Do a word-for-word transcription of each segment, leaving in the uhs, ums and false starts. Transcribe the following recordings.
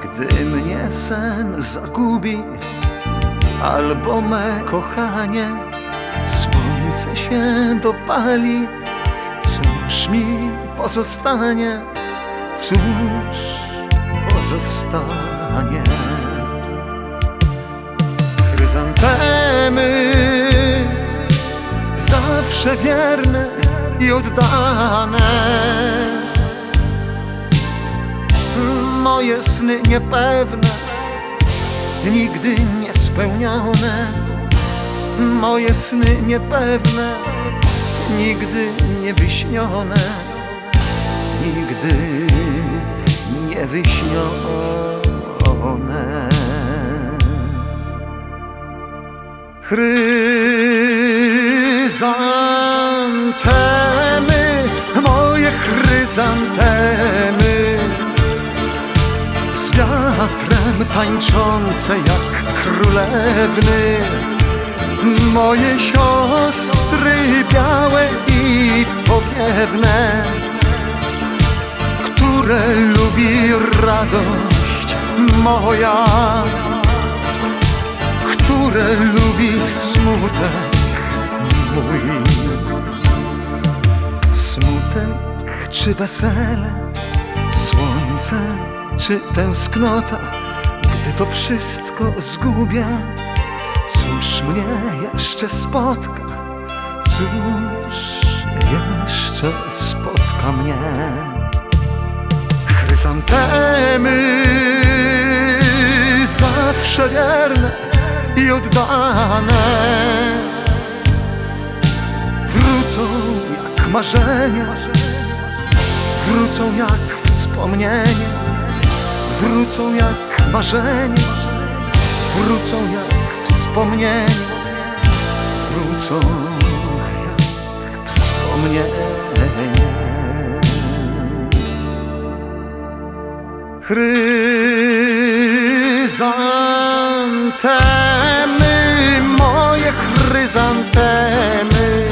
Gdy mnie sen zagubi, albo me kochanie słońce się dopali, cóż mi pozostanie, cóż pozostanie? Chryzantemy zawsze wierne i oddane, moje sny niepewne, nigdy niespełnione, moje sny niepewne, nigdy niewyśnione, nigdy niewyśnione. Chryzantemy, moje chryzantemy, z wiatrem tańczące jak królewny, moje siostry białe i powiewne, które lubi radość moja, które lubi smutek mój. Smutek czy wesele, słońce czy tęsknota, gdy to wszystko zgubię, cóż mnie jeszcze spotka, cóż jeszcze spotka mnie? Chryzantemy zawsze wierne i oddane, wrócą jak marzenia, wrócą jak wspomnienie, wrócą jak marzenie, wrócą jak wspomnienie, wrócą jak wspomnienie. Chryzantemy, moje chryzantemy,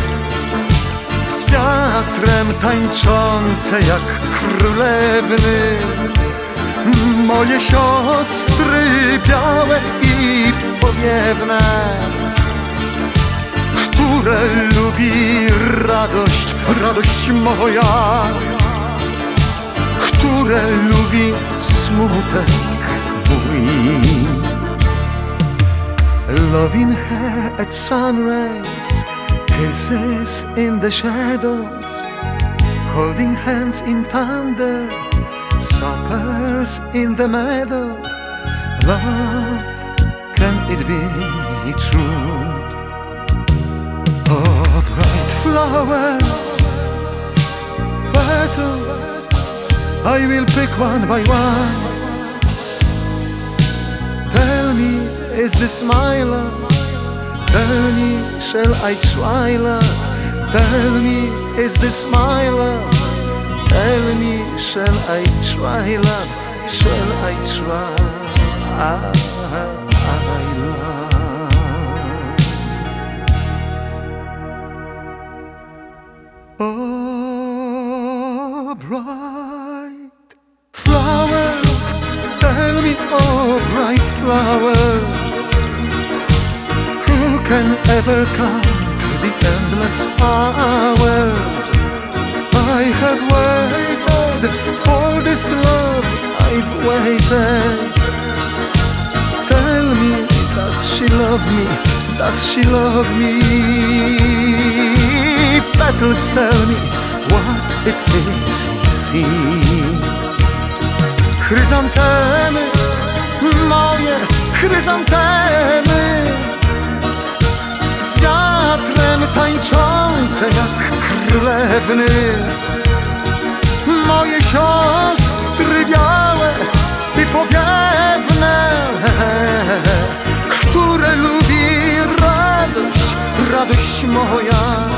z wiatrem tańczące jak królewny, moje siostry białe i powiewne, które lubi radość, radość moja, które lubi smutek mój. Loving her at sunrise, kisses in the shadows, holding hands in thunder, suppers in the meadow. Love, can it be true? Oh, bright flowers, petals, I will pick one by one. Tell me, is this my love? Tell me, shall I try love? Tell me, is this my love? Tell me, shall I try love? Shall I try love? Oh, bright flowers, tell me, oh, bright flowers, who can ever come to the endless hours? I have waited for this love, I've waited. Tell me, does she love me? Does she love me? Petals tell me what it is you see. Chryzantemy, moje chryzantemy, z wiatrem tańczące jak królewny, moje siostry białe i powiewne, które lubi radość, radość moja.